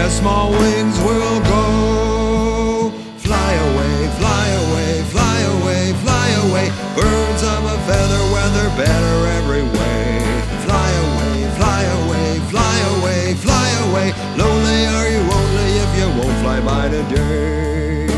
as small wings will go. Fly away, fly away, fly away, fly away. Birds of a feather, weather better every way. Fly away, fly away, fly away, fly away. Lonely are you only if you won't fly by today.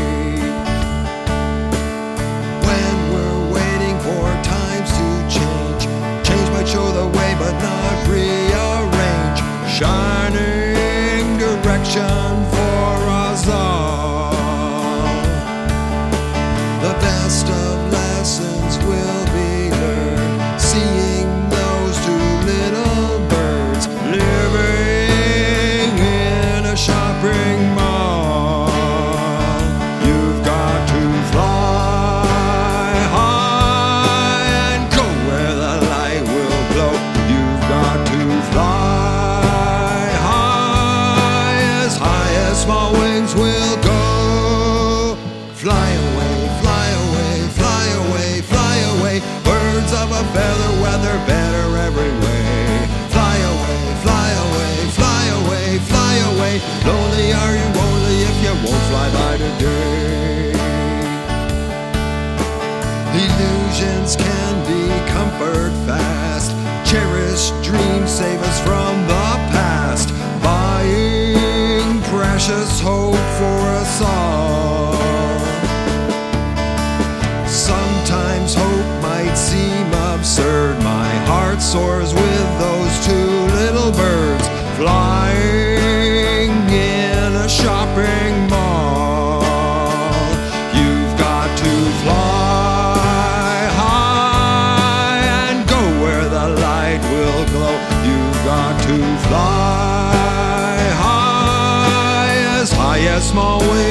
When we're waiting for times to change, change might show the way but not rearrange. Shining direction for us all. The best of lessons will be learned, seeing those two little birds living in a shopping mall. You've got to fly high and go where the light will glow. You've got to fly as small wings will go. Fly away, fly away, fly away, fly away. Birds of a feather, weather better every way. Fly away, fly away, fly away, fly away. Lonely are you only if you won't fly by today. Illusions can be comfort fast. Cherished dreams save us from the past. Buying precious hope for us all. Sometimes hope might seem absurd. My heart soars with those two little birds flying in a shopping mall. You've got to fly high and go where the light will glow. You've got to fly high as small wings